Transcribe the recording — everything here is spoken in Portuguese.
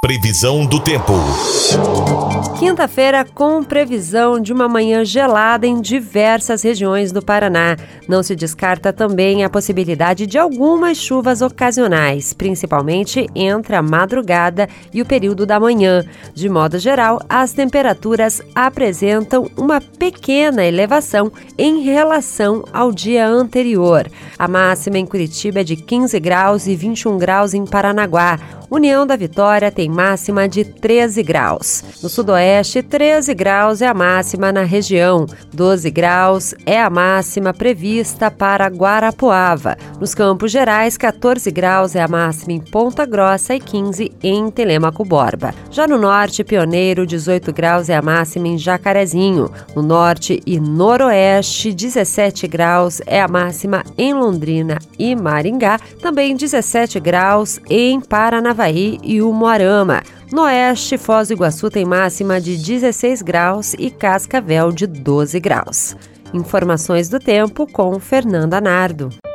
Previsão do tempo. Quinta-feira com previsão de uma manhã gelada em diversas regiões do Paraná. Não se descarta também a possibilidade de algumas chuvas ocasionais, principalmente entre a madrugada e o período da manhã. De modo geral, as temperaturas apresentam uma pequena elevação em relação ao dia anterior. A máxima em Curitiba é de 15 graus e 21 graus em Paranaguá. União da Vitória tem máxima de 13 graus. No sudoeste, 13 graus é a máxima na região. 12 graus é a máxima prevista para Guarapuava. Nos Campos Gerais, 14 graus é a máxima em Ponta Grossa e 15 em Telêmaco Borba. Já no norte, Pioneiro, 18 graus é a máxima em Jacarezinho. No norte e noroeste, 17 graus é a máxima em Londrina e Maringá. Também 17 graus em Paranavaí e Umuarama. No oeste, Foz do Iguaçu tem máxima de 16 graus e Cascavel de 12 graus. Informações do tempo com Fernanda Nardo.